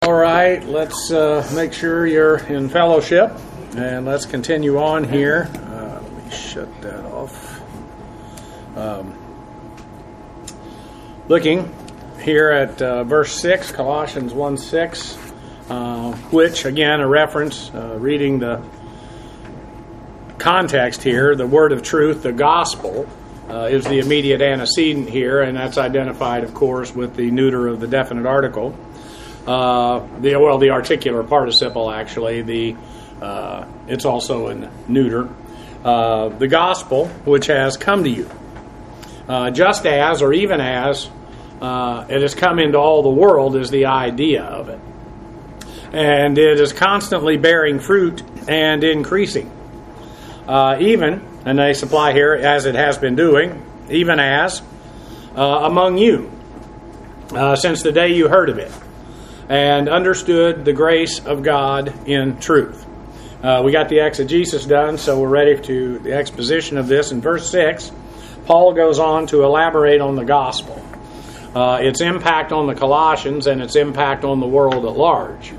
All right, let's make sure you're in fellowship, and let's continue on here. Let me shut that off. Looking here at verse 6, Colossians 1:6, which, again, a reference, reading the context here, the word of truth, the gospel, is the immediate antecedent here, and that's identified, of course, with the neuter of the definite article. The articular participle, actually. It's also in neuter. The gospel, which has come to you, just as, or even as, it has come into all the world, is the idea of it. And it is constantly bearing fruit and increasing. Even, and they supply here, as it has been doing, even as, among you, since the day you heard of it, and understood the grace of God in truth. We got the exegesis done, so we're ready to the exposition of this. In verse 6, Paul goes on to elaborate on the gospel, its impact on the Colossians, and its impact on the world at large.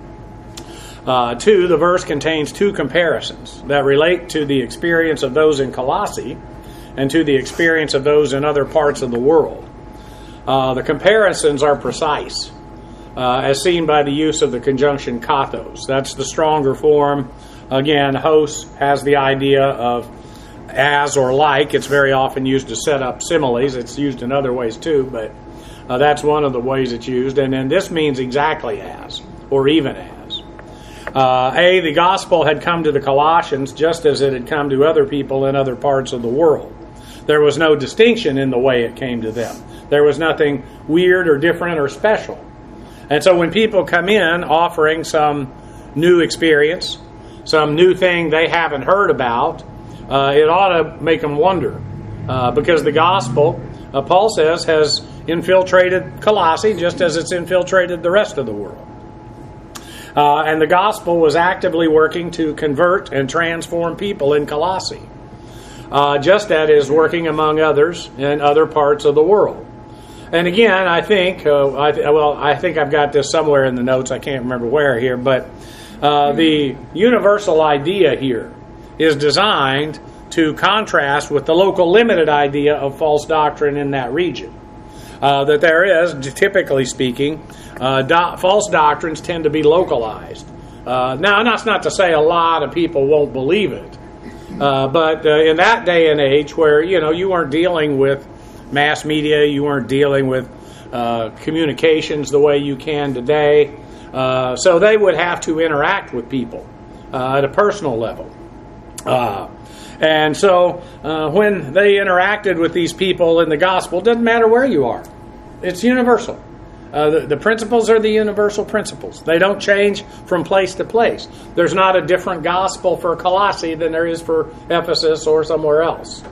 The verse contains two comparisons that relate to the experience of those in Colossae and to the experience of those in other parts of the world. The comparisons are precise, as seen by the use of the conjunction kathos. That's the stronger form. Again, hos has the idea of as or like. It's very often used to set up similes. It's used in other ways too, but that's one of the ways it's used. And then this means exactly as, or even as. The gospel had come to the Colossians just as it had come to other people in other parts of the world. There was no distinction in the way it came to them. There was nothing weird or different or special. And so when people come in offering some new experience, some new thing they haven't heard about, it ought to make them wonder. Because the gospel, Paul says, has infiltrated Colossae just as it's infiltrated the rest of the world. And the gospel was actively working to convert and transform people in Colossae, just as it is working among others in other parts of the world. And again, I think I've got this somewhere in the notes. I can't remember where here, but the universal idea here is designed to contrast with the local limited idea of false doctrine in that region. That there is, typically speaking, false doctrines tend to be localized. Now, that's not to say a lot of people won't believe it, but in that day and age where you weren't dealing with mass media, you weren't dealing with communications the way you can today. So they would have to interact with people at a personal level. And so when they interacted with these people in the gospel, it doesn't matter where you are. It's universal. The principles are the universal principles. They don't change from place to place. There's not a different gospel for Colossae than there is for Ephesus or somewhere else.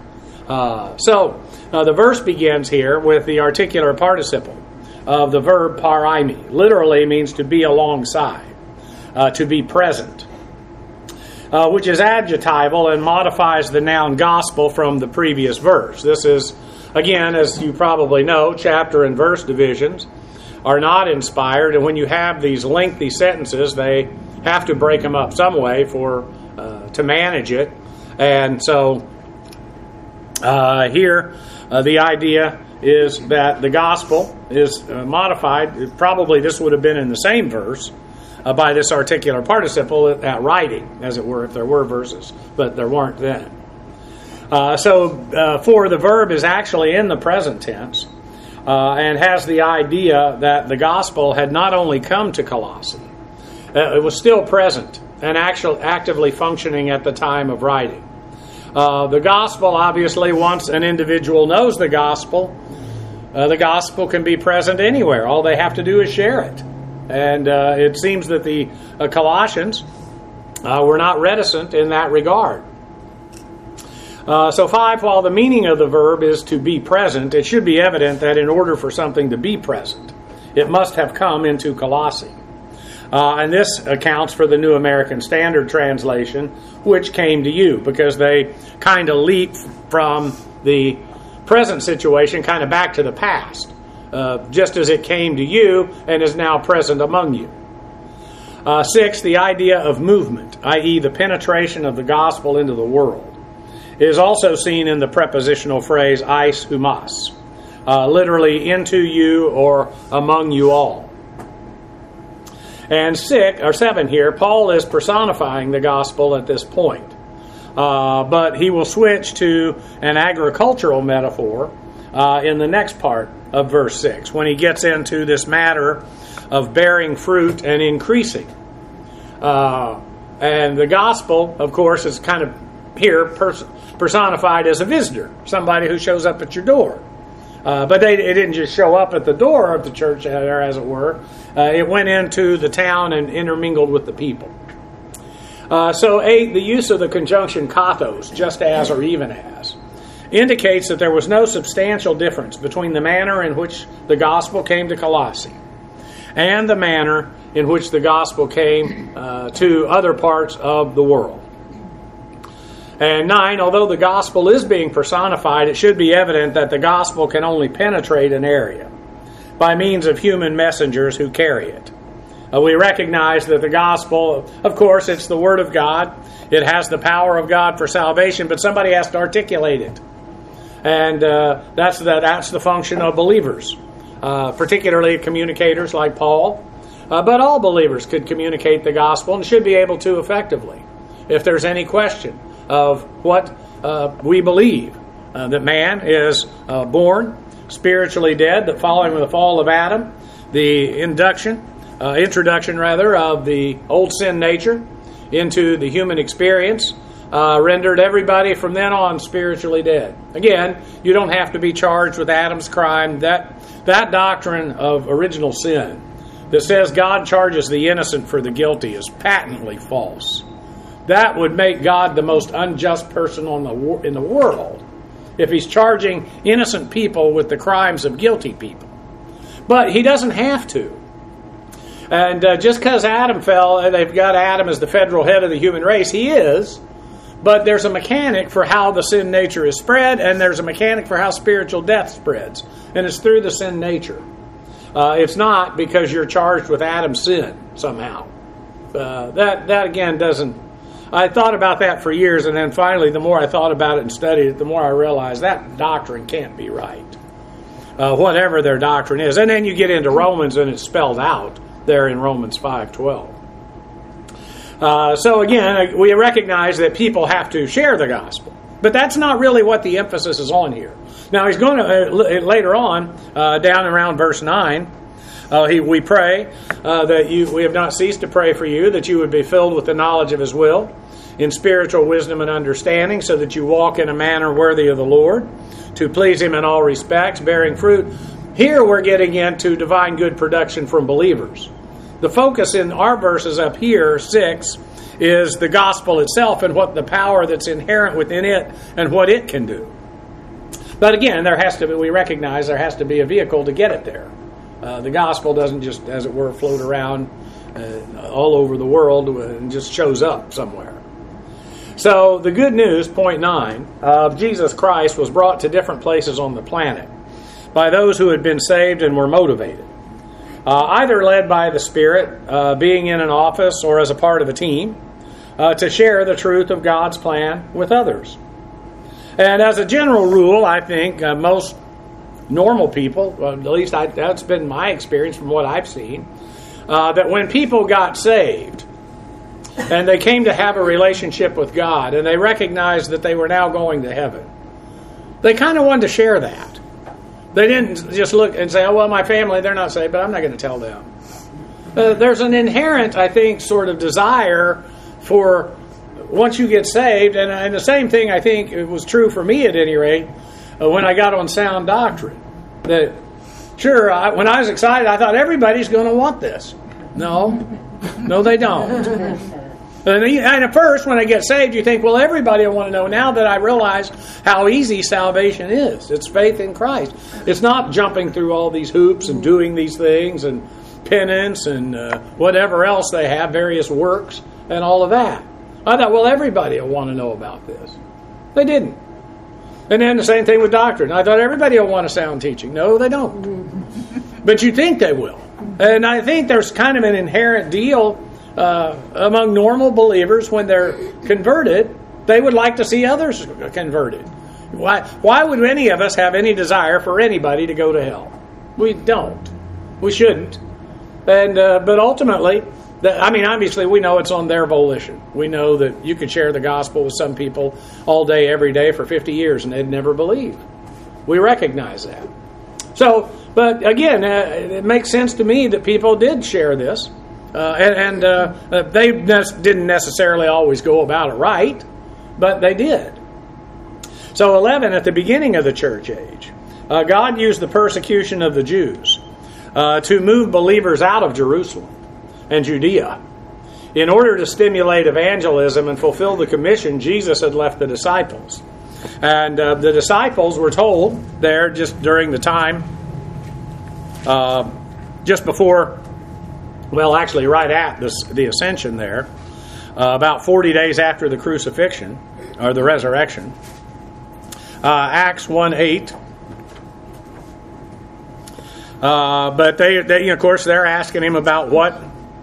So the verse begins here with the articular participle of the verb paraimi. Literally means to be alongside, to be present, which is adjectival and modifies the noun gospel from the previous verse. This is, again, as you probably know, chapter and verse divisions are not inspired, and when you have these lengthy sentences, they have to break them up some way to manage it. And so here, the idea is that the gospel is modified. Probably this would have been in the same verse by this articular participle at writing, as it were, if there were verses, but there weren't then. For the verb is actually in the present tense and has the idea that the gospel had not only come to Colossae, it was still present and actively functioning at the time of writing. The gospel, obviously, once an individual knows the gospel can be present anywhere. All they have to do is share it. And it seems that the Colossians were not reticent in that regard. 5, while the meaning of the verb is to be present, it should be evident that in order for something to be present, it must have come into Colossae. And this accounts for the New American Standard Translation, which came to you, because they kind of leap from the present situation kind of back to the past. just as it came to you and is now present among you. 6, the idea of movement, i.e. the penetration of the gospel into the world, is also seen in the prepositional phrase eis humas, literally into you or among you all. And 7 here, Paul is personifying the gospel at this point. But he will switch to an agricultural metaphor in the next part of verse 6, when he gets into this matter of bearing fruit and increasing. And the gospel, of course, is kind of here personified as a visitor, somebody who shows up at your door. But it didn't just show up at the door of the church, as it were. It went into the town and intermingled with the people. 8, the use of the conjunction kathos, just as or even as, indicates that there was no substantial difference between the manner in which the gospel came to Colossae and the manner in which the gospel came to other parts of the world. And 9, although the gospel is being personified, it should be evident that the gospel can only penetrate an area by means of human messengers who carry it. We recognize that the gospel, of course, it's the Word of God. It has the power of God for salvation, but somebody has to articulate it. And that's the function of believers, particularly communicators like Paul. But all believers could communicate the gospel and should be able to effectively. If there's any question of what we believe, that man is born spiritually dead, that following the fall of Adam, the introduction of the old sin nature into the human experience rendered everybody from then on spiritually dead. Again, you don't have to be charged with Adam's crime. That doctrine of original sin that says God charges the innocent for the guilty is patently false. That would make God the most unjust person in the world if he's charging innocent people with the crimes of guilty people. But he doesn't have to. And just because Adam fell, they've got Adam as the federal head of the human race. He is. But there's a mechanic for how the sin nature is spread, and there's a mechanic for how spiritual death spreads. And it's through the sin nature. It's not because you're charged with Adam's sin somehow. That again doesn't... I thought about that for years, and then finally, the more I thought about it and studied it, the more I realized that doctrine can't be right. Whatever their doctrine is. And then you get into Romans, and it's spelled out there in Romans 5:12. So again, we recognize that people have to share the gospel. But that's not really what the emphasis is on here. Now, he's going to, later on, down around verse 9, we pray that we have not ceased to pray for you, that you would be filled with the knowledge of his will, in spiritual wisdom and understanding, so that you walk in a manner worthy of the Lord, to please him in all respects, bearing fruit. Here we're getting into divine good production from believers. The focus in our verses up here, 6, is the gospel itself and what the power that's inherent within it and what it can do. But again, we recognize there has to be a vehicle to get it there. The gospel doesn't just, as it were, float around all over the world and just shows up somewhere. So the good news, point 9, of Jesus Christ was brought to different places on the planet by those who had been saved and were motivated. Either led by the Spirit, being in an office or as a part of a team, to share the truth of God's plan with others. And as a general rule, I think most normal people, at least that's been my experience from what I've seen, that when people got saved and they came to have a relationship with God and they recognized that they were now going to heaven, they kind of wanted to share that. They didn't just look and say, oh, well, my family, they're not saved, but I'm not going to tell them. There's an inherent, I think, sort of desire for once you get saved, and the same thing I think it was true for me at any rate when I got on sound doctrine. That sure, when I was excited, I thought everybody's going to want this. No, they don't. And at first, when I get saved, you think, well, everybody will want to know. Now that I realize how easy salvation is, it's faith in Christ. It's not jumping through all these hoops and doing these things and penance and whatever else they have, various works and all of that. I thought, well, everybody will want to know about this. They didn't. And then the same thing with doctrine. I thought everybody will want a sound teaching. No, they don't. But you think they will. And I think there's kind of an inherent deal among normal believers when they're converted. They would like to see others converted. Why would any of us have any desire for anybody to go to hell? We don't. We shouldn't. And but ultimately, obviously we know it's on their volition. We know that you could share the gospel with some people all day, every day for 50 years and they'd never believe. We recognize that. So, but again, it makes sense to me that people did share this. And they didn't necessarily always go about it right, but they did. So 11, at the beginning of the church age, God used the persecution of the Jews to move believers out of Jerusalem and Judea. In order to stimulate evangelism and fulfill the commission, Jesus had left the disciples. And the disciples were told there just during the time, just before, well, actually right at the ascension there, about 40 days after the crucifixion, or the resurrection, Acts 1:8. But they, of course, they're asking him about what,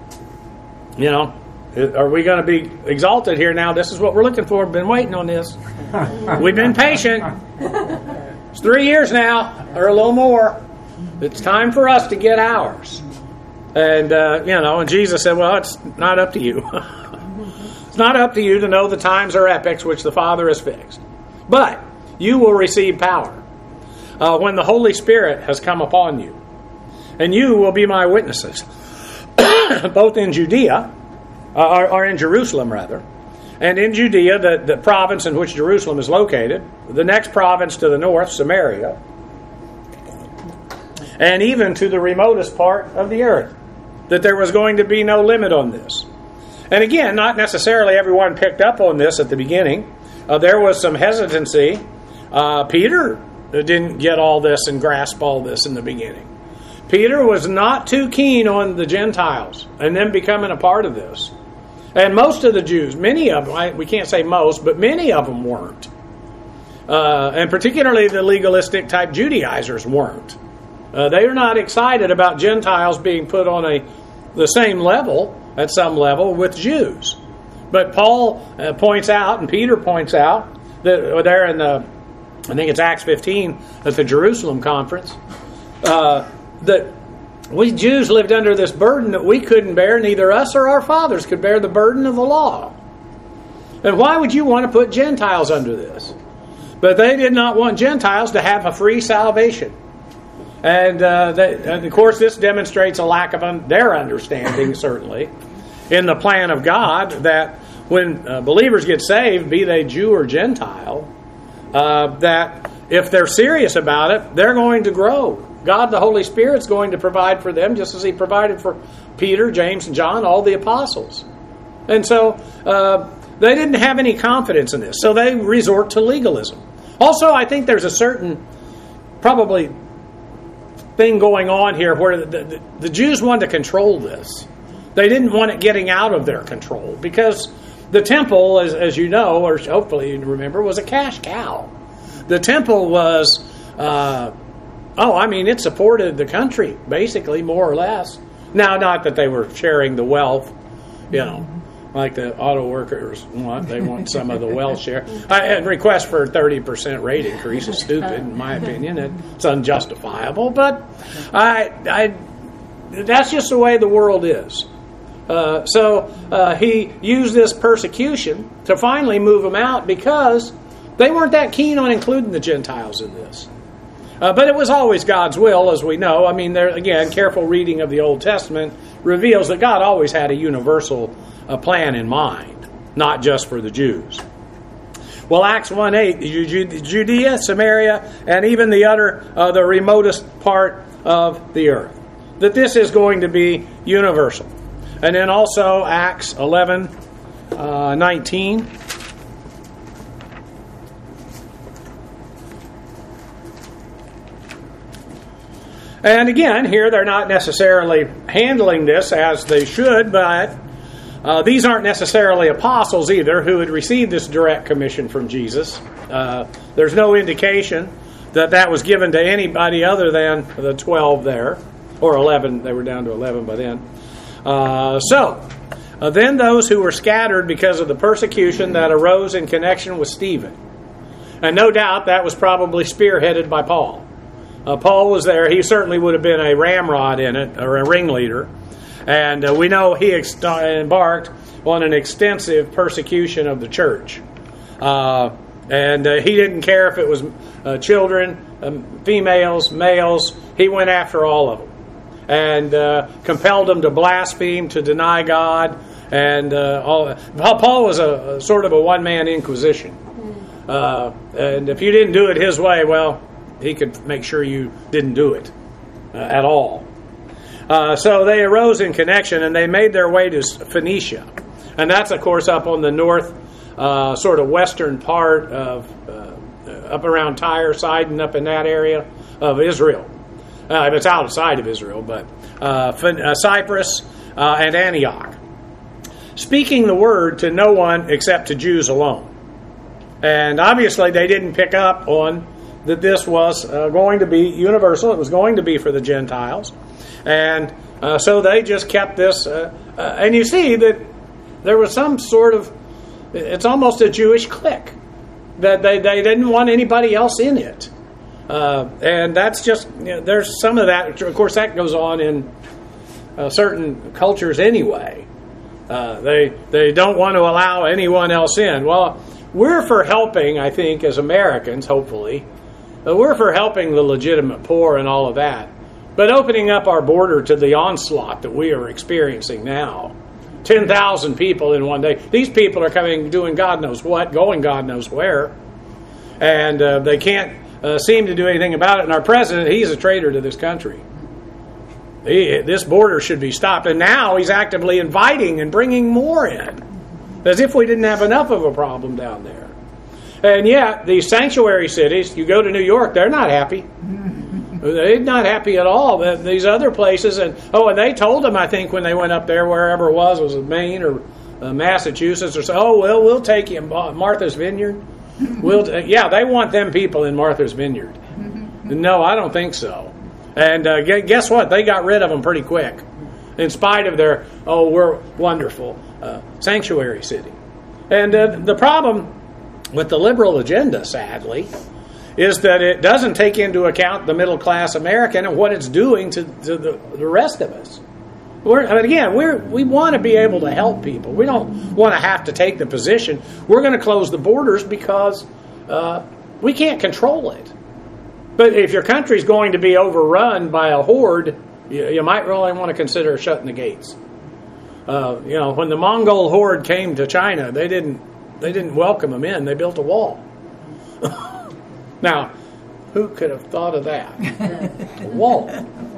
are we going to be exalted here now? This is what we're looking for. We've been waiting on this. We've been patient. It's 3 years now, or a little more. It's time for us to get ours. And, and Jesus said, well, it's not up to you. It's not up to you to know the times or epochs which the Father has fixed. But you will receive power when the Holy Spirit has come upon you. And you will be my witnesses, both in Judea, or in Jerusalem rather, and in Judea, the province in which Jerusalem is located, the next province to the north, Samaria, and even to the remotest part of the earth. That there was going to be no limit on this. And again, not necessarily everyone picked up on this at the beginning. There was some hesitancy. Peter didn't get all this and grasp all this in the beginning. Peter was not too keen on the Gentiles and them becoming a part of this. And most of the Jews, many of them, we can't say most, but many of them weren't. And particularly the legalistic type Judaizers weren't. They are not excited about Gentiles being put on the same level, at some level, with Jews. But Paul points out, and Peter points out, that there in I think it's Acts 15, at the Jerusalem conference, that we Jews lived under this burden that we couldn't bear, neither us or our fathers could bear the burden of the law. And why would you want to put Gentiles under this? But they did not want Gentiles to have a free salvation. And of course, this demonstrates a lack of their understanding, certainly, in the plan of God, that when believers get saved, be they Jew or Gentile, that if they're serious about it, they're going to grow. God, the Holy Spirit's going to provide for them, just as He provided for Peter, James, and John, all the apostles. And so they didn't have any confidence in this, so they resort to legalism. Also, I think there's a certain, probably, thing going on here where the Jews wanted to control this. They didn't want it getting out of their control because the temple, as you know, or hopefully you remember, was a cash cow. The temple was, it supported the country, basically, more or less. Now, not that they were sharing the wealth, like the auto workers want. They want some of the wealth share. A request for a 30% rate increase is stupid, in my opinion. It's unjustifiable, but that's just the way the world is. So he used this persecution to finally move them out because they weren't that keen on including the Gentiles in this. But it was always God's will, as we know. I mean, there again, careful reading of the Old Testament reveals that God always had a universal plan in mind, not just for the Jews. Well, Acts 1:8, Judea, Samaria, and even the remotest part of the earth. That this is going to be universal. And then also Acts 11:19. And again, here they're not necessarily handling this as they should, but These aren't necessarily apostles either who had received this direct commission from Jesus. There's no indication that that was given to anybody other than the 12 there, or 11. They were down to 11 by then. Then those who were scattered because of the persecution that arose in connection with Stephen. And no doubt that was probably spearheaded by Paul. Paul was there. He certainly would have been a ramrod in it, or a ringleader. And we know he embarked on an extensive persecution of the church. And he didn't care if it was children, females, males. He went after all of them. And compelled them to blaspheme, to deny God. And Paul was a sort of a one-man inquisition. And if you didn't do it his way, well, he could make sure you didn't do it at all. So they arose in connection, and they made their way to Phoenicia. And that's, of course, up on the north, sort of western part of, up around Tyre, Sidon, up in that area of Israel. It's outside of Israel, but Cyprus and Antioch. Speaking the word to no one except to Jews alone. And obviously they didn't pick up on that this was going to be universal. It was going to be for the Gentiles. And so they just kept this. And you see that there was some sort of, it's almost a Jewish clique. That they didn't want anybody else in it. And that's just, there's some of that. Of course, that goes on in certain cultures anyway. They don't want to allow anyone else in. Well, we're for helping, I think, as Americans, hopefully. We're for helping the legitimate poor and all of that. But opening up our border to the onslaught that we are experiencing now. 10,000 people in one day. These people are coming, doing God knows what, going God knows where. And they can't seem to do anything about it. And our president, he's a traitor to this country. This border should be stopped. And now he's actively inviting and bringing more in. As if we didn't have enough of a problem down there. And yet, these sanctuary cities, you go to New York, they're not happy. They're not happy at all. These other places, and they told them, I think, when they went up there, wherever it was it Maine or Massachusetts, or so, we'll take you, Martha's Vineyard. They want them people in Martha's Vineyard. No, I don't think so. And guess what? They got rid of them pretty quick. In spite of their, we're wonderful sanctuary city. And the problem with the liberal agenda, sadly, is that it doesn't take into account the middle-class American and what it's doing to the rest of us. We want to be able to help people. We don't want to have to take the position. We're going to close the borders because we can't control it. But if your country's going to be overrun by a horde, you might really want to consider shutting the gates. When the Mongol horde came to China, they didn't welcome them in. They built a wall. Now, who could have thought of that? A wall.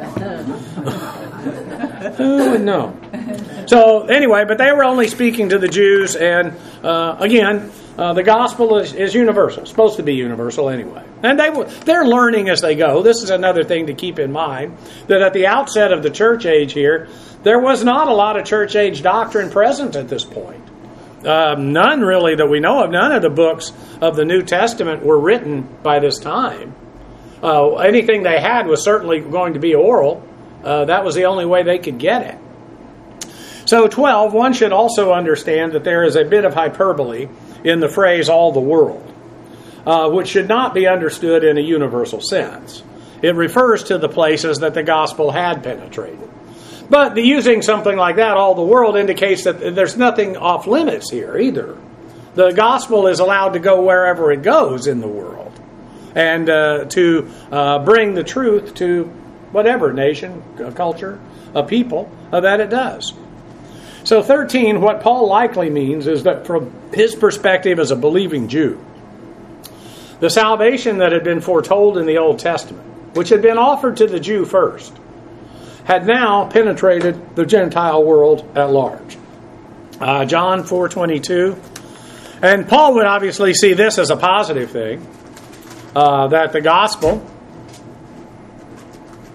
Who would know? So anyway, but they were only speaking to the Jews, and again, the gospel is universal. It's supposed to be universal anyway. And they're learning as they go. This is another thing to keep in mind, that at the outset of the church age here, there was not a lot of church age doctrine present at this point. None really that we know of. None of the books of the New Testament were written by this time. Anything they had was certainly going to be oral. That was the only way they could get it. So 12, one should also understand that there is a bit of hyperbole in the phrase all the world, which should not be understood in a universal sense. It refers to the places that the gospel had penetrated. But using something like that, all the world, indicates that there's nothing off limits here either. The gospel is allowed to go wherever it goes in the world, and to bring the truth to whatever nation, culture, a people that it does. So 13, what Paul likely means is that from his perspective as a believing Jew, the salvation that had been foretold in the Old Testament, which had been offered to the Jew first, had now penetrated the Gentile world at large. John 4:22. And Paul would obviously see this as a positive thing, that the gospel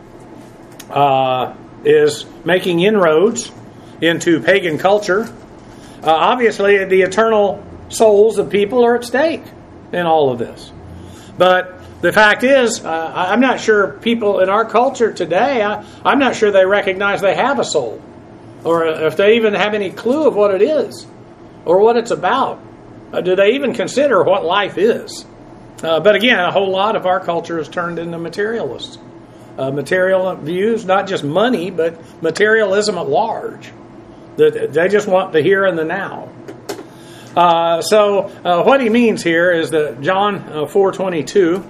is making inroads into pagan culture Obviously, the eternal souls of people are at stake in all of this. But the fact is, I'm not sure people in our culture today, I'm not sure they recognize they have a soul, or if they even have any clue of what it is or what it's about. Do they even consider what life is? But again, a whole lot of our culture is turned into materialists. Material views, not just money, but materialism at large. They just want the here and the now. So what he means here is that John 4:22,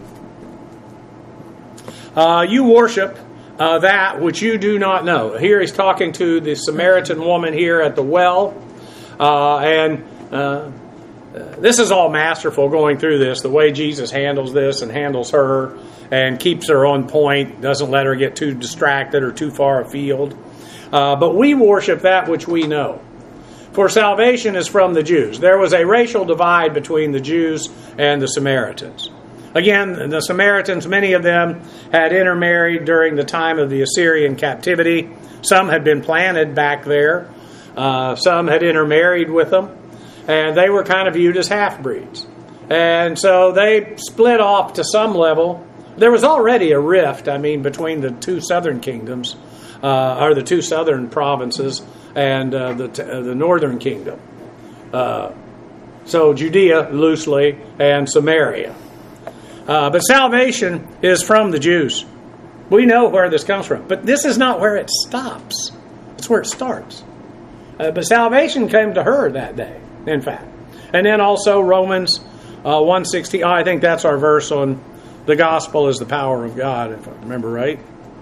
you worship that which you do not know. Here he's talking to the Samaritan woman here at the well, and this is all masterful going through this, the way Jesus handles this and handles her and keeps her on point, doesn't let her get too distracted or too far afield. But we worship that which we know. For salvation is from the Jews. There was a racial divide between the Jews and the Samaritans. Again, the Samaritans, many of them had intermarried during the time of the Assyrian captivity. Some had been planted back there. Some had intermarried with them. And they were kind of viewed as half-breeds. And so they split off to some level. There was already a rift, between the two southern kingdoms, or the two southern provinces, and the northern kingdom. So Judea, loosely, and Samaria. But salvation is from the Jews. We know where this comes from. But this is not where it stops. It's where it starts. But salvation came to her that day, in fact. And then also Romans 1:16. I think that's our verse on the gospel is the power of God, if I remember right.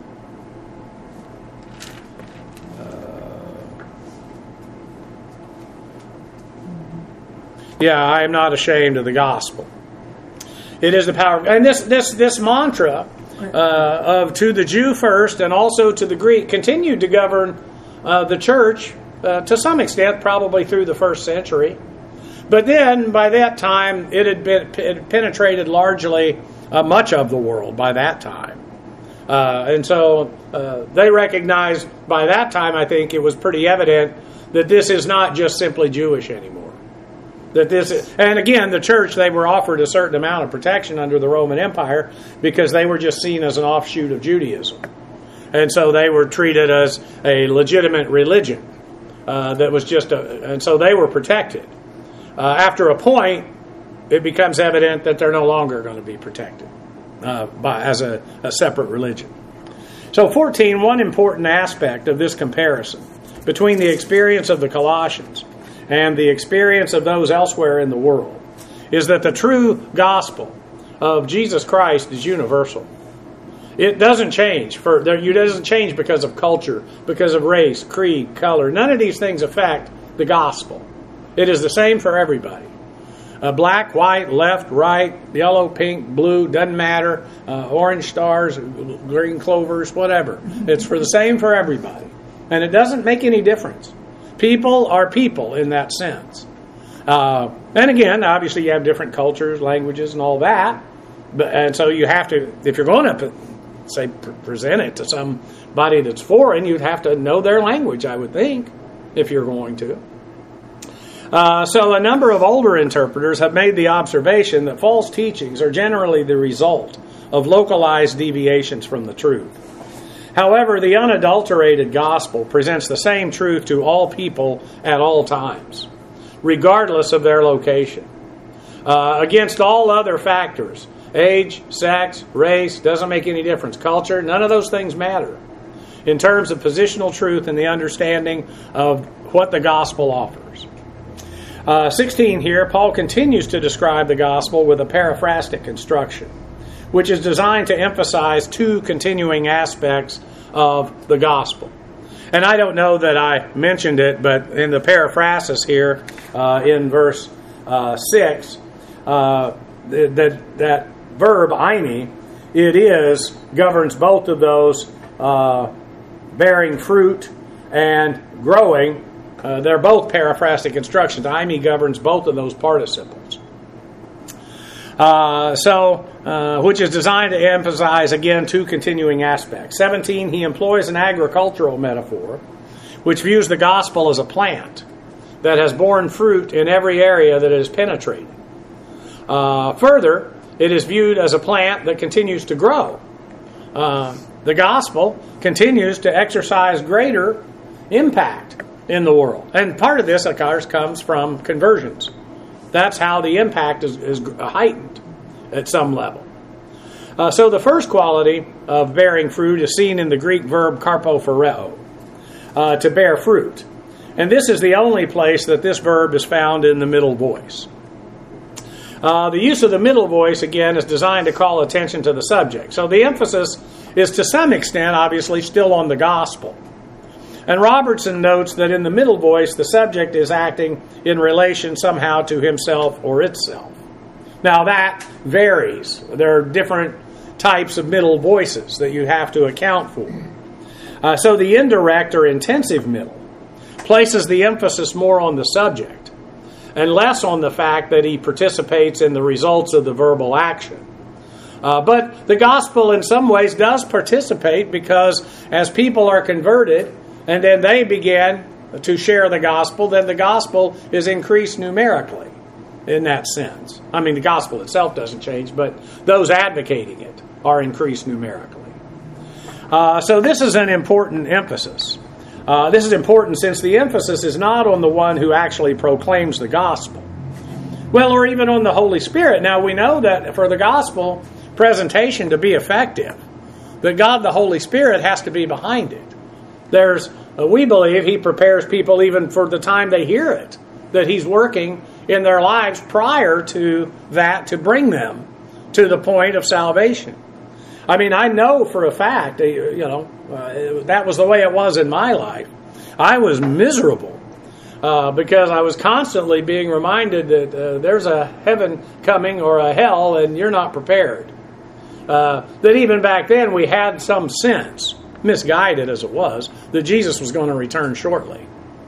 I am not ashamed of the gospel. It is the power. And this mantra of to the Jew first and also to the Greek continued to govern the church to some extent, probably through the first century. But then, by that time, it had penetrated largely much of the world by that time. And so they recognized by that time, I think it was pretty evident that this is not just simply Jewish anymore. And again, the church, they were offered a certain amount of protection under the Roman Empire because they were just seen as an offshoot of Judaism. And so they were treated as a legitimate religion that was and so they were protected. After a point, it becomes evident that they're no longer going to be protected as a separate religion. So 14, one important aspect of this comparison between the experience of the Colossians and the experience of those elsewhere in the world is that the true gospel of Jesus Christ is universal. It doesn't change. It doesn't change because of culture, because of race, creed, color. None of these things affect the gospel. It is the same for everybody. Black, white, left, right, yellow, pink, blue, doesn't matter. Orange stars, green clovers, whatever. It's the same for everybody. And it doesn't make any difference. People are people in that sense. And again, obviously you have different cultures, languages, and all that. And so you have to, if you're going to, present it to somebody that's foreign, you'd have to know their language, I would think, if you're going to. So a number of older interpreters have made the observation that false teachings are generally the result of localized deviations from the truth. However, the unadulterated gospel presents the same truth to all people at all times, regardless of their location. Against all other factors, age, sex, race, doesn't make any difference. Culture, none of those things matter in terms of positional truth and the understanding of what the gospel offers. 16 here, Paul continues to describe the gospel with a paraphrastic construction, which is designed to emphasize two continuing aspects of the gospel. And I don't know that I mentioned it, but in the paraphrasis here, in verse 6, that verb, eimi, governs both of those, bearing fruit and growing. They're both paraphrastic constructions. Eimi governs both of those participles. Which is designed to emphasize, again, two continuing aspects. 17, he employs an agricultural metaphor, which views the gospel as a plant, that has borne fruit in every area that it has penetrated. Further, it is viewed as a plant that continues to grow. The gospel continues to exercise greater impact in the world. And part of this, of course, comes from conversions. That's how the impact is heightened at some level. So the first quality of bearing fruit is seen in the Greek verb karpophoreo, to bear fruit. And this is the only place that this verb is found in the middle voice. The use of the middle voice, again, is designed to call attention to the subject. So the emphasis is to some extent, obviously, still on the gospel. And Robertson notes that in the middle voice, the subject is acting in relation somehow to himself or itself. Now that varies. There are different types of middle voices that you have to account for. So the indirect or intensive middle places the emphasis more on the subject and less on the fact that he participates in the results of the verbal action. But the gospel in some ways does participate, because as people are converted and then they begin to share the gospel, then the gospel is increased numerically in that sense. I mean, the gospel itself doesn't change, but those advocating it are increased numerically. So this is an important emphasis. This is important since the emphasis is not on the one who actually proclaims the gospel. Well, or even on the Holy Spirit. Now, we know that for the gospel presentation to be effective, that God the Holy Spirit has to be behind it. We believe He prepares people even for the time they hear it, that He's working in their lives prior to that to bring them to the point of salvation. I mean, I know for a fact, that was the way it was in my life. I was miserable because I was constantly being reminded that there's a heaven coming or a hell and you're not prepared. That even back then we had some sense, misguided as it was, that Jesus was going to return shortly.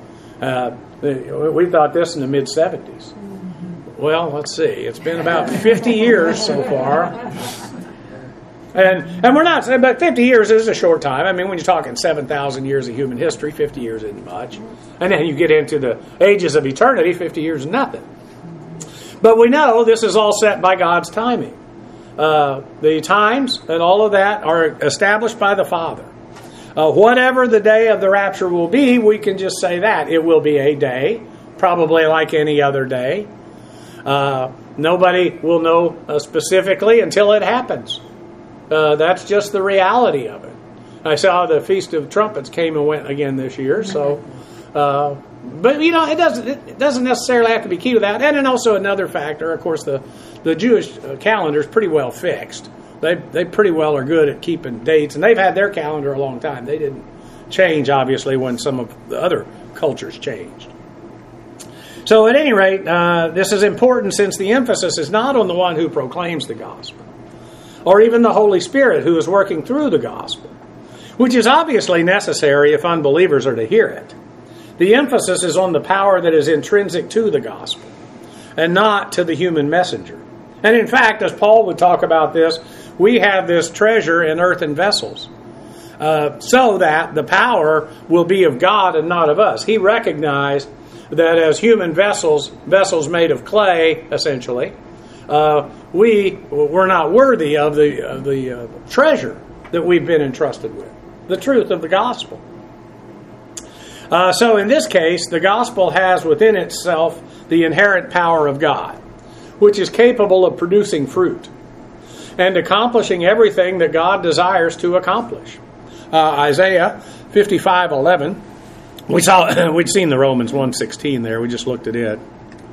We thought this in the mid-70s. Well, let's see. It's been about 50 years so far. And we're not, but 50 years is a short time. I mean, when you're talking 7,000 years of human history, 50 years isn't much. And then you get into the ages of eternity, 50 years is nothing. But we know this is all set by God's timing. The times and all of that are established by the Father. Whatever the day of the rapture will be, we can just say that. It will be a day, probably like any other day. Nobody will know specifically until it happens. That's just the reality of it. I saw the Feast of Trumpets came and went again this year, so... but, it doesn't necessarily have to be key to that. And then also another factor, of course, the Jewish calendar is pretty well fixed. They pretty well are good at keeping dates, and they've had their calendar a long time. They didn't change, obviously, when some of the other cultures changed. So at any rate, this is important since the emphasis is not on the one who proclaims the gospel, or even the Holy Spirit who is working through the gospel, which is obviously necessary if unbelievers are to hear it. The emphasis is on the power that is intrinsic to the gospel, and not to the human messenger. And in fact, as Paul would talk about this, we have this treasure in earthen vessels, so that the power will be of God and not of us. He recognized that as human vessels made of clay, essentially, we were not worthy of the treasure that we've been entrusted with, the truth of the gospel. So in this case, the gospel has within itself the inherent power of God, which is capable of producing fruit and accomplishing everything that God desires to accomplish. Isaiah 55:11. We'd seen the Romans 1:16 there. We just looked at it.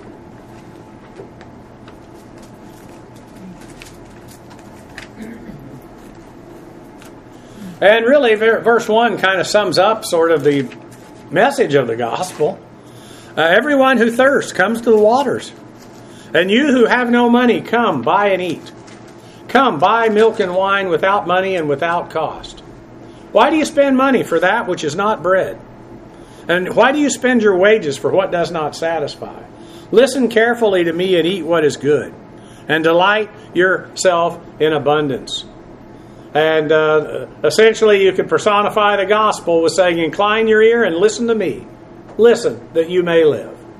And really, verse 1 kind of sums up sort of the message of the gospel. Everyone who thirsts comes to the waters. And you who have no money, come, buy and eat. Come, buy milk and wine without money and without cost. Why do you spend money for that which is not bread? And why do you spend your wages for what does not satisfy? Listen carefully to me and eat what is good, and delight yourself in abundance. And essentially you could personify the gospel with saying, incline your ear and listen to me. Listen that you may live.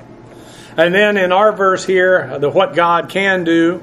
And then in our verse here, the what God can do,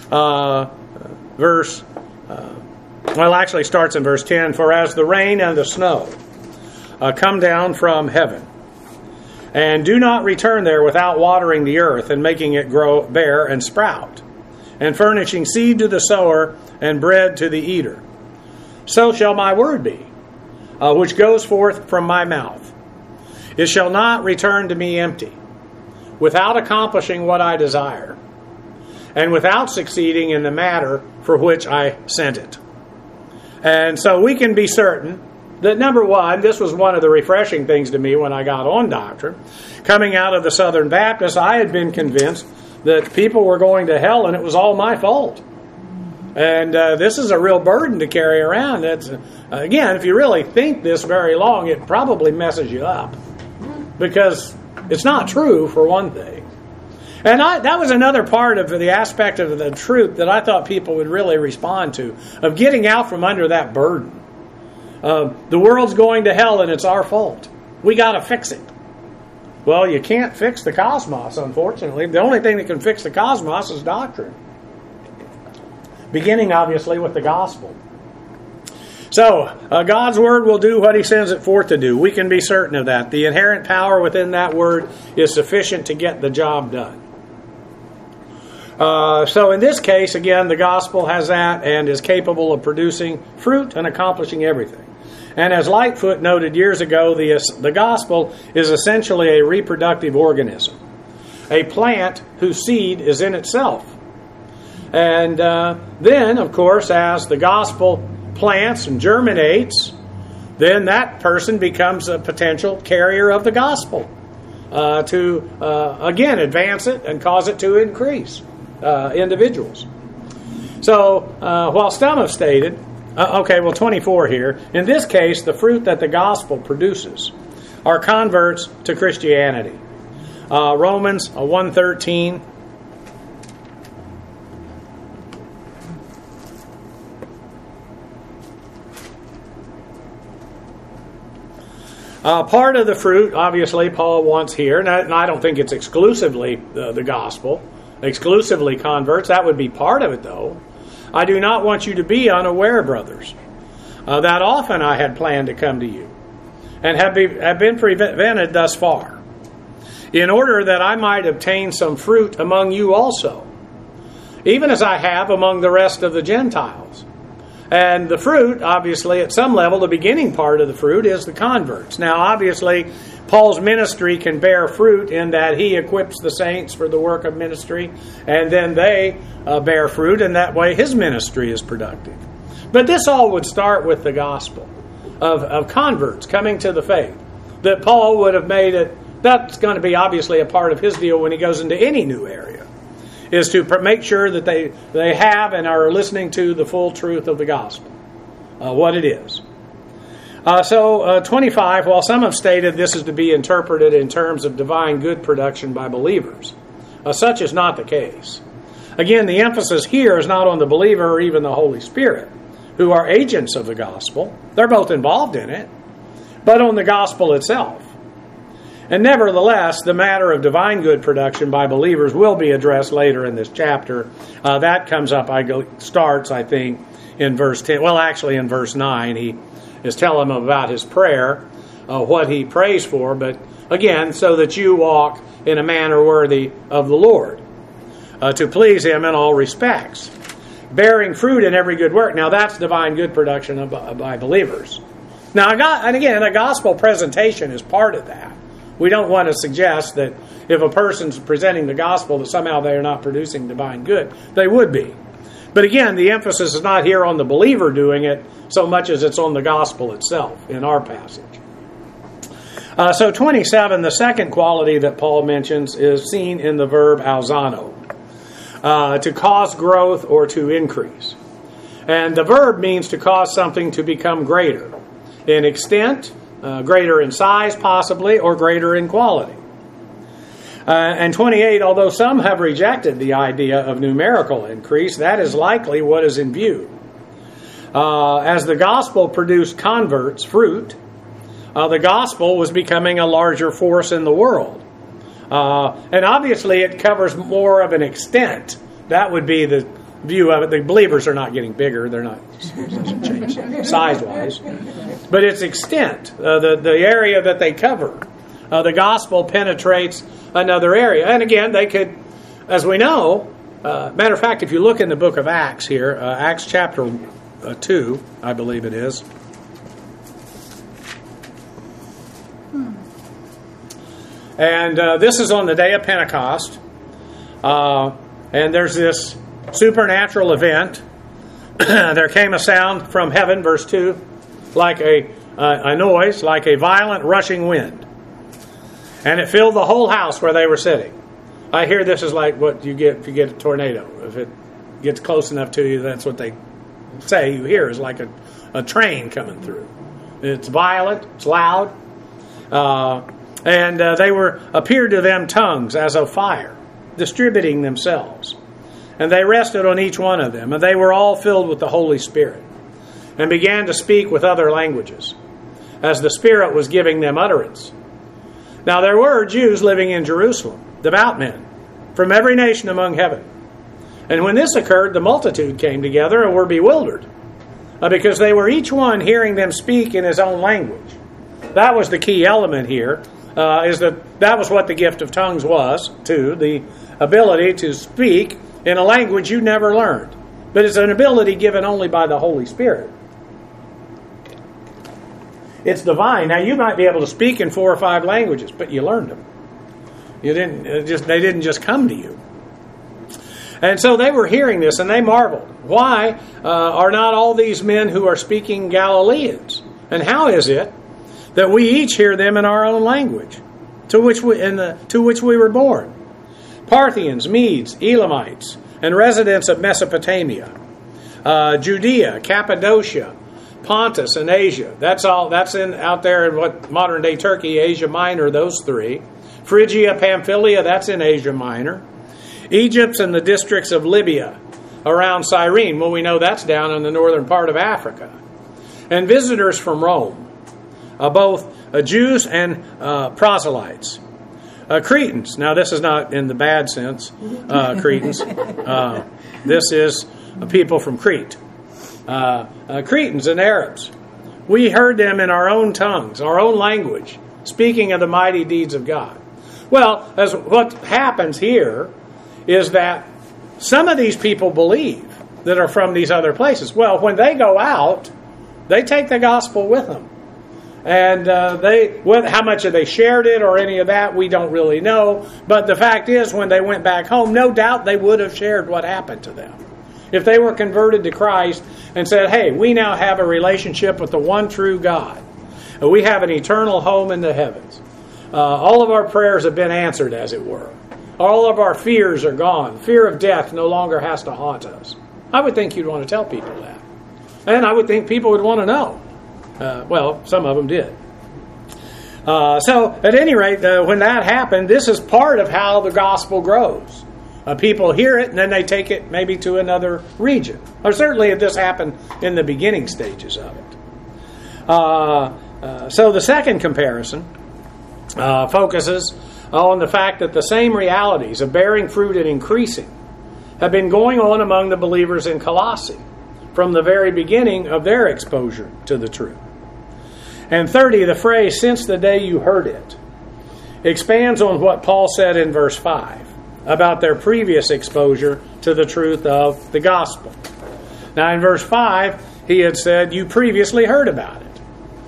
actually starts in verse 10. For as the rain and the snow come down from heaven, and do not return there without watering the earth and making it grow, bear, and sprout, and furnishing seed to the sower and bread to the eater, so shall my word be, which goes forth from my mouth. It shall not return to me empty, without accomplishing what I desire, and without succeeding in the matter for which I sent it. And so we can be certain that, number one, this was one of the refreshing things to me when I got on doctrine. Coming out of the Southern Baptist, I had been convinced that people were going to hell and it was all my fault. And this is a real burden to carry around. It's, again, if you really think this very long, it probably messes you up. Because it's not true, for one thing. And that was another part of the aspect of the truth that I thought people would really respond to, of getting out from under that burden. The world's going to hell and it's our fault. We got to fix it. Well, you can't fix the cosmos, unfortunately. The only thing that can fix the cosmos is doctrine. Beginning, obviously, with the gospel. So, God's word will do what he sends it forth to do. We can be certain of that. The inherent power within that word is sufficient to get the job done. So in this case, again, the gospel has that and is capable of producing fruit and accomplishing everything. And as Lightfoot noted years ago, the gospel is essentially a reproductive organism, a plant whose seed is in itself. And then, of course, as the gospel plants and germinates, then that person becomes a potential carrier of the gospel to, again, advance it and cause it to increase individuals. So, while some have stated, 24 here. In this case, the fruit that the gospel produces are converts to Christianity. Romans 1:13. Part of the fruit, obviously, Paul wants here, and I don't think it's exclusively the gospel, exclusively converts. That would be part of it, though. I do not want you to be unaware, brothers, that often I had planned to come to you, and have been prevented thus far, in order that I might obtain some fruit among you also, even as I have among the rest of the Gentiles. And the fruit, obviously, at some level, the beginning part of the fruit is the converts. Now, obviously, Paul's ministry can bear fruit in that he equips the saints for the work of ministry, and then they bear fruit, and that way his ministry is productive. But this all would start with the gospel of converts coming to the faith. That Paul would have made it, that's going to be obviously a part of his deal when he goes into any new area, is to make sure that they have and are listening to the full truth of the gospel, what it is. 25, while some have stated this is to be interpreted in terms of divine good production by believers, such is not the case. Again, the emphasis here is not on the believer or even the Holy Spirit, who are agents of the gospel. They're both involved in it, but on the gospel itself. And nevertheless, the matter of divine good production by believers will be addressed later in this chapter. That comes up, starts, I think, in verse 10. Well, actually in verse 9, he is telling them about his prayer, what he prays for, but again, so that you walk in a manner worthy of the Lord, to please him in all respects, bearing fruit in every good work. Now, that's divine good production by believers. Now, a gospel presentation is part of that. We don't want to suggest that if a person's presenting the gospel that somehow they are not producing divine good. They would be. But again, the emphasis is not here on the believer doing it so much as it's on the gospel itself in our passage. 27, the second quality that Paul mentions is seen in the verb auzano, to cause growth or to increase. And the verb means to cause something to become greater in extent, greater in size possibly, or greater in quality. And 28, although some have rejected the idea of numerical increase, that is likely what is in view. As the gospel produced converts, fruit, the gospel was becoming a larger force in the world. And obviously it covers more of an extent. That would be the view of it. The believers are not getting bigger. They're not changed size-wise. But it's extent, the area that they cover. The gospel penetrates another area. And again, they could, as we know, matter of fact, if you look in the book of Acts here, Acts chapter 2, I believe it is. And this is on the day of Pentecost. And there's this supernatural event. There came a sound from heaven, verse 2, like a noise, like a violent rushing wind. And it filled the whole house where they were sitting. I hear this is like what you get if you get a tornado. If it gets close enough to you, that's what they say you hear, is like a train coming through. It's violent, it's loud. And they appeared to them tongues as of fire, distributing themselves. And they rested on each one of them. And they were all filled with the Holy Spirit, and began to speak with other languages, as the Spirit was giving them utterance. Now there were Jews living in Jerusalem, devout men, from every nation among heaven. And when this occurred, the multitude came together and were bewildered, because they were each one hearing them speak in his own language. That was the key element here, is that was what the gift of tongues was, too, the ability to speak in a language you never learned. But it's an ability given only by the Holy Spirit. It's divine. Now, you might be able to speak in 4 or 5 languages, but you learned them. They didn't just come to you. And so they were hearing this, and they marveled. Why are not all these men who are speaking Galileans? And how is it that we each hear them in our own language, to which we were born? Parthians, Medes, Elamites, and residents of Mesopotamia, Judea, Cappadocia, Pontus, and Asia. That's out there in what modern day Turkey, Asia Minor, those 3. Phrygia, Pamphylia, that's in Asia Minor. Egypt and the districts of Libya around Cyrene. Well, we know that's down in the northern part of Africa. And visitors from Rome, both Jews and proselytes. Cretans. Now, this is not in the bad sense, Cretans. This is people from Crete. Cretans and Arabs. We heard them in our own tongues, our own language, speaking of the mighty deeds of God. Well, what happens here is that some of these people believe that are from these other places. Well, when they go out, they take the gospel with them. And how much have they shared it or any of that, we don't really know. But the fact is, when they went back home, no doubt they would have shared what happened to them. If they were converted to Christ and said, hey, we now have a relationship with the one true God. We have an eternal home in the heavens. All of our prayers have been answered, as it were. All of our fears are gone. Fear of death no longer has to haunt us. I would think you'd want to tell people that. And I would think people would want to know. Well, some of them did. So, at any rate, when that happened, this is part of how the gospel grows. People hear it, and then they take it maybe to another region. Or certainly this happened in the beginning stages of it. So the second comparison focuses on the fact that the same realities of bearing fruit and increasing have been going on among the believers in Colossae from the very beginning of their exposure to the truth. And 30, the phrase, since the day you heard it, expands on what Paul said in verse 5 about their previous exposure to the truth of the gospel. Now in verse 5, he had said, you previously heard about it.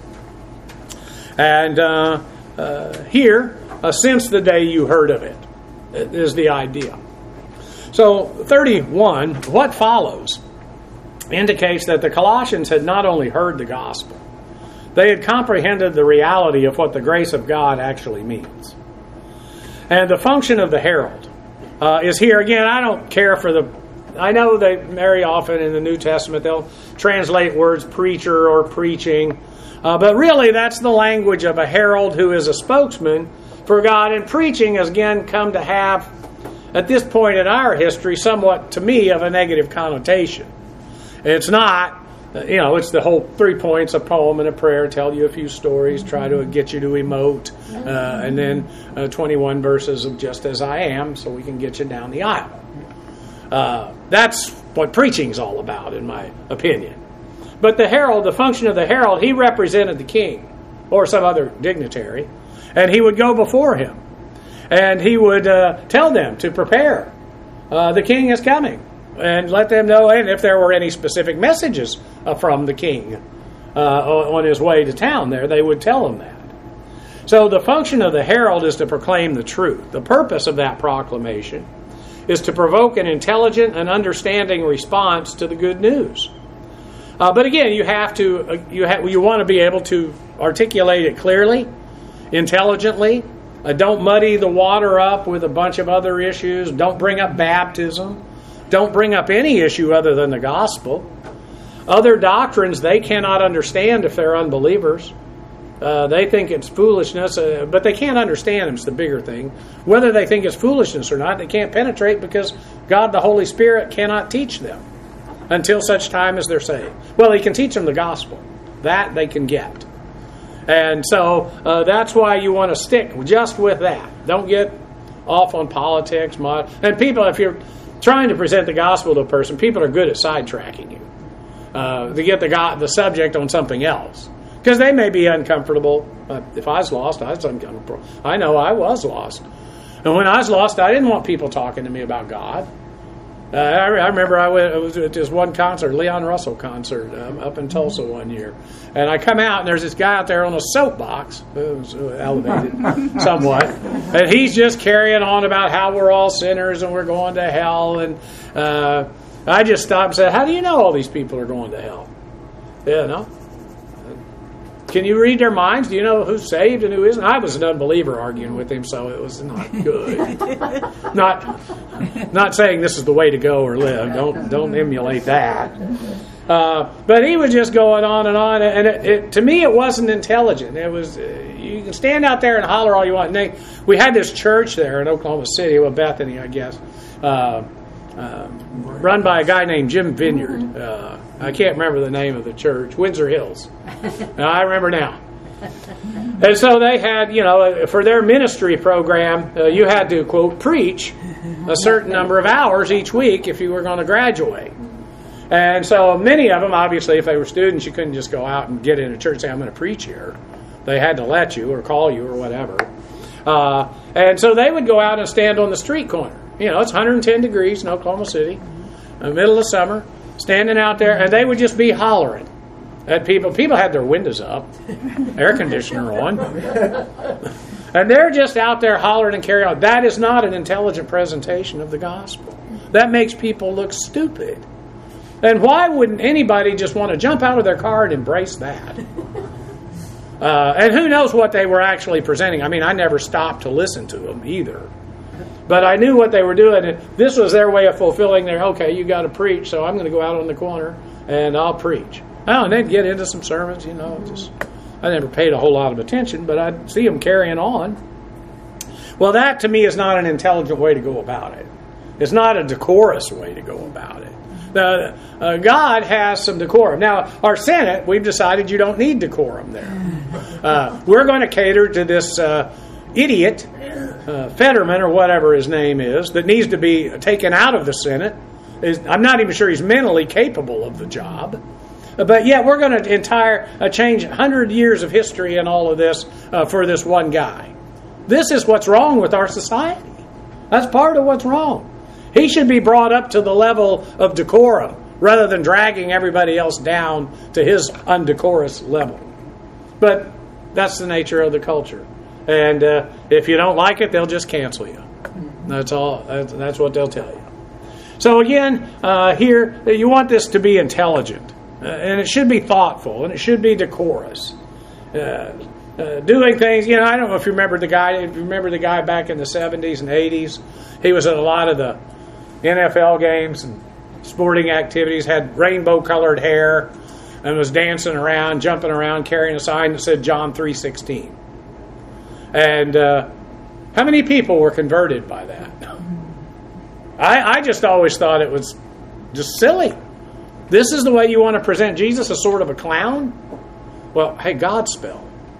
And here, since the day you heard of it, is the idea. So 31, what follows, indicates that the Colossians had not only heard the gospel, they had comprehended the reality of what the grace of God actually means. And the function of the herald is here. Again, I don't care for I know that very often in the New Testament they'll translate words preacher or preaching. But really that's the language of a herald who is a spokesman for God. And preaching has again come to have, at this point in our history, somewhat, to me, of a negative connotation. It's not it's the whole 3 points, a poem and a prayer, tell you a few stories, try to get you to emote, and then 21 verses of just as I am, so we can get you down the aisle. That's what preaching's all about, in my opinion. But the herald, the function of the herald, he represented the king or some other dignitary, and he would go before him, and he would tell them to prepare. The king is coming. And let them know, and if there were any specific messages from the king on his way to town there, they would tell him that. So the function of the herald is to proclaim the truth. The purpose of that proclamation is to provoke an intelligent and understanding response to the good news. But again, you want to be able to articulate it clearly, intelligently. Don't muddy the water up with a bunch of other issues. Don't bring up baptism. Don't bring up any issue other than the gospel. Other doctrines they cannot understand if they're unbelievers. They think it's foolishness, but they can't understand them. It's the bigger thing. Whether they think it's foolishness or not, they can't penetrate because God, the Holy Spirit, cannot teach them until such time as they're saved. Well, He can teach them the gospel. That they can get. And so that's why you want to stick just with that. Don't get off on politics. And people, if you're trying to present the gospel to a person, people are good at sidetracking you to get the subject on something else. Because they may be uncomfortable. If I was lost, I was uncomfortable. I know I was lost. And when I was lost, I didn't want people talking to me about God. I remember I was at this one concert, Leon Russell concert, up in Tulsa one year. And I come out, and there's this guy out there on a soapbox. It was elevated somewhat. And he's just carrying on about how we're all sinners and we're going to hell. And I just stopped and said, how do you know all these people are going to hell? Yeah, no. Can you read their minds? Do you know who's saved and who isn't? I was an unbeliever arguing with him, so it was not good. Not saying this is the way to go or live. Don't emulate that. But he was just going on, and to me it wasn't intelligent. It was you can stand out there and holler all you want. And we had this church there in Oklahoma City, Bethany, I guess, run by a guy named Jim Vineyard. I can't remember the name of the church. Windsor Hills. I remember now. And so they had, for their ministry program, you had to, quote, preach a certain number of hours each week if you were going to graduate. And so many of them, obviously, if they were students, you couldn't just go out and get in a church and say, I'm going to preach here. They had to let you or call you or whatever. And so they would go out and stand on the street corner. It's 110 degrees in Oklahoma City, in the middle of summer. Standing out there, and they would just be hollering at people. People had their windows up, air conditioner on, and they're just out there hollering and carrying on. That is not an intelligent presentation of the gospel. That makes people look stupid. And why wouldn't anybody just want to jump out of their car and embrace that? And who knows what they were actually presenting. I mean, I never stopped to listen to them either. But I knew what they were doing, and this was their way of fulfilling you got to preach, so I'm going to go out on the corner and I'll preach. Oh, and they'd get into some sermons, I never paid a whole lot of attention, but I'd see them carrying on. Well, that to me is not an intelligent way to go about it. It's not a decorous way to go about it. God has some decorum. Now, our Senate, we've decided you don't need decorum there. We're going to cater to this idiot, Fetterman or whatever his name is, that needs to be taken out of the Senate. I'm not even sure he's mentally capable of the job. But yet we're going to change 100 years of history and all of this for this one guy. This is what's wrong with our society. That's part of what's wrong. He should be brought up to the level of decorum rather than dragging everybody else down to his undecorous level. But that's the nature of the culture. And if you don't like it, they'll just cancel you. That's all. That's what they'll tell you. So again, here, you want this to be intelligent. And it should be thoughtful. And it should be decorous. Doing things, I don't know if you remember the guy. If you remember the guy back in the 70s and 80s, he was at a lot of the NFL games and sporting activities, had rainbow-colored hair, and was dancing around, jumping around, carrying a sign that said John 3:16. And how many people were converted by that? I just always thought it was just silly. This is the way you want to present Jesus, as sort of a clown? Well, hey, Godspell.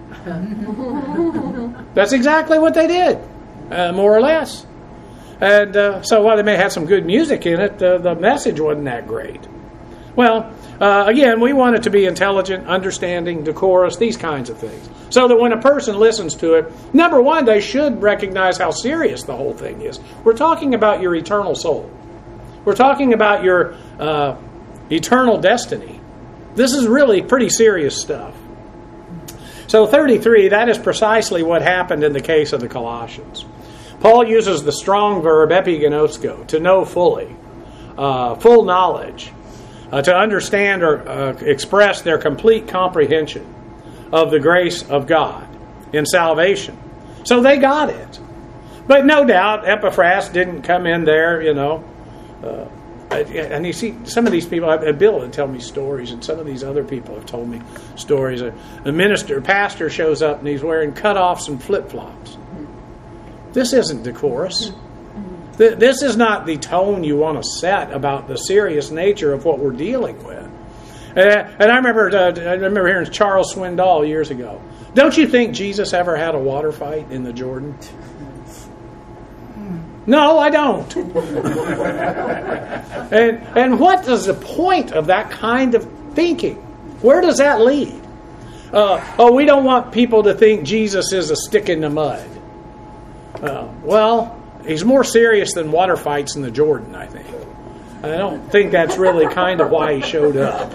That's exactly what they did, more or less. And so while they may have some good music in it, the message wasn't that great. Well, again, we want it to be intelligent, understanding, decorous, these kinds of things. So that when a person listens to it, number one, they should recognize how serious the whole thing is. We're talking about your eternal soul. We're talking about your eternal destiny. This is really pretty serious stuff. So 33, that is precisely what happened in the case of the Colossians. Paul uses the strong verb epigenosko, to know fully, full knowledge, to understand or express their complete comprehension of the grace of God in salvation. So they got it. But no doubt Epaphras didn't come in there, and you see, some of these people, Bill would tell me stories, and some of these other people have told me stories. A pastor shows up and he's wearing cutoffs and flip-flops. This isn't decorous. This is not the tone you want to set about the serious nature of what we're dealing with. And I remember hearing Charles Swindoll years ago. Don't you think Jesus ever had a water fight in the Jordan? No, I don't. And what is the point of that kind of thinking? Where does that lead? We don't want people to think Jesus is a stick in the mud. Well, he's more serious than water fights in the Jordan, I think. I don't think that's really kind of why he showed up.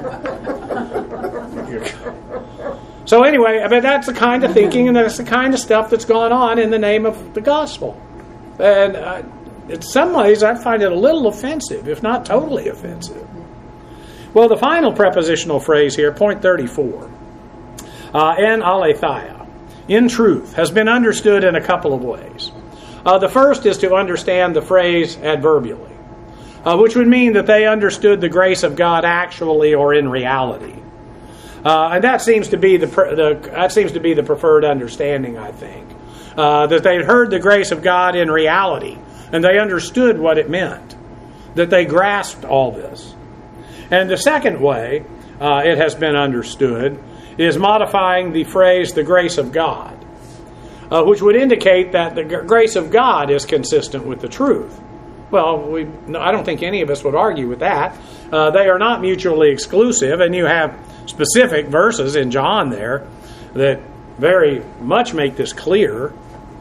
So anyway, I mean, that's the kind of thinking and that's the kind of stuff that's going on in the name of the gospel. And in some ways, I find it a little offensive, if not totally offensive. Well, the final prepositional phrase here, point 34, en aletheia, in truth, has been understood in a couple of ways. The first is to understand the phrase adverbially, which would mean that they understood the grace of God actually or in reality. And that seems to be the preferred understanding, I think. That they heard the grace of God in reality, and they understood what it meant, that they grasped all this. And the second way it has been understood is modifying the phrase, the grace of God, which would indicate that the grace of God is consistent with the truth. Well, I don't think any of us would argue with that. They are not mutually exclusive, and you have specific verses in John there that very much make this clear.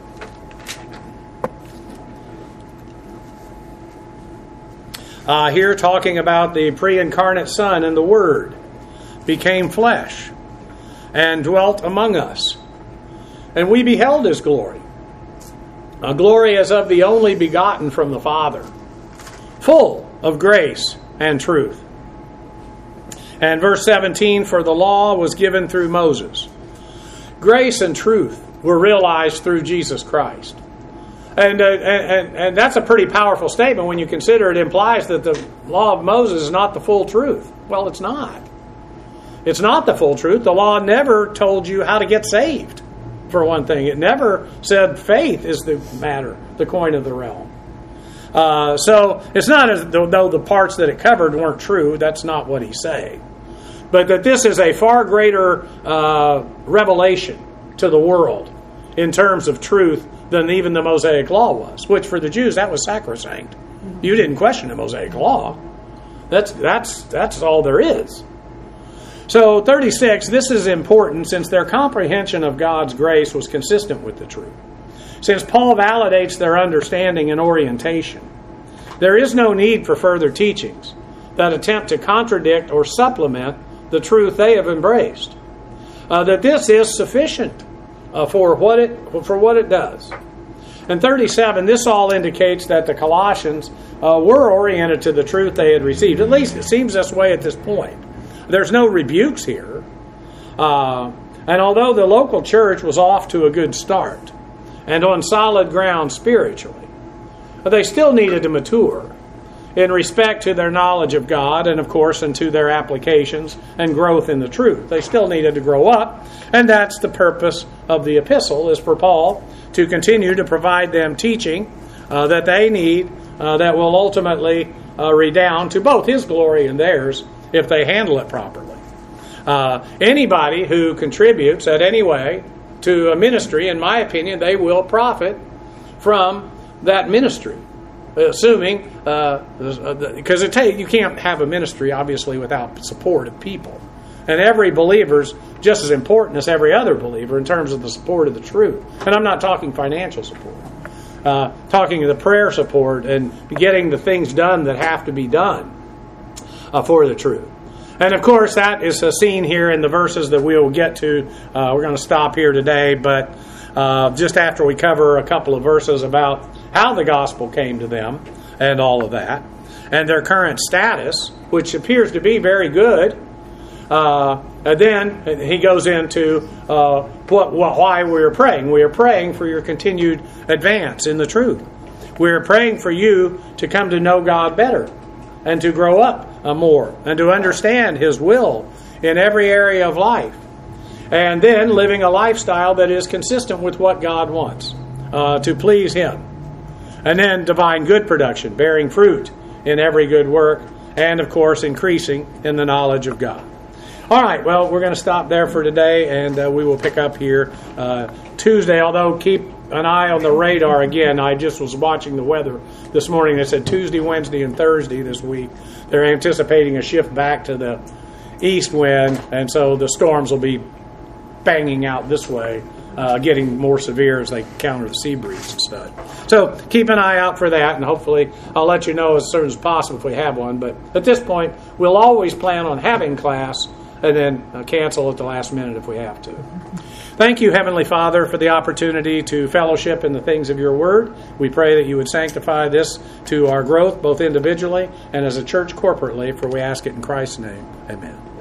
Here talking about the pre-incarnate Son, and the Word became flesh and dwelt among us. And we beheld His glory, a glory as of the only begotten from the Father, full of grace and truth. And verse 17, for the law was given through Moses. Grace and truth were realized through Jesus Christ. And that's a pretty powerful statement when you consider it implies that the law of Moses is not the full truth. Well, it's not. It's not the full truth. The law never told you how to get saved, for one thing. It never said faith is the matter, the coin of the realm. So it's not as though the parts that it covered weren't true. That's not what he's saying. But that this is a far greater revelation to the world in terms of truth than even the Mosaic Law was, which for the Jews, that was sacrosanct. You didn't question the Mosaic Law. That's all there is. So 36, this is important since their comprehension of God's grace was consistent with the truth. Since Paul validates their understanding and orientation, there is no need for further teachings that attempt to contradict or supplement the truth they have embraced. That this is sufficient for what it does. And 37, this all indicates that the Colossians were oriented to the truth they had received. At least it seems this way at this point. There's no rebukes here. And although the local church was off to a good start and on solid ground spiritually, they still needed to mature in respect to their knowledge of God and, of course, into their applications and growth in the truth. They still needed to grow up, and that's the purpose of the epistle, is for Paul to continue to provide them teaching that they need that will ultimately redound to both his glory and theirs if they handle it properly. Anybody who contributes in any way to a ministry, in my opinion, they will profit from that ministry. Assuming, because you can't have a ministry, obviously, without support of people. And every believer's just as important as every other believer in terms of the support of the truth. And I'm not talking financial support. Talking of the prayer support and getting the things done that have to be done for the truth. And of course, that is seen here in the verses that we'll get to. We're going to stop here today, but just after we cover a couple of verses about how the gospel came to them and all of that, and their current status, which appears to be very good. And then he goes into why we are praying. We are praying for your continued advance in the truth. We are praying for you to come to know God better and to grow up more and to understand His will in every area of life. And then living a lifestyle that is consistent with what God wants to please Him. And then divine good production, bearing fruit in every good work, and of course increasing in the knowledge of God. All right, well, we're going to stop there for today, and we will pick up here Tuesday, although keep an eye on the radar again. I just was watching the weather this morning. They said Tuesday, Wednesday, and Thursday this week. They're anticipating a shift back to the east wind, and so the storms will be banging out this way, getting more severe as they counter the sea breeze and stuff. So keep an eye out for that, and hopefully I'll let you know as soon as possible if we have one. But at this point, we'll always plan on having class and then cancel at the last minute if we have to. Thank you, Heavenly Father, for the opportunity to fellowship in the things of your word. We pray that you would sanctify this to our growth, both individually and as a church corporately, for we ask it in Christ's name. Amen.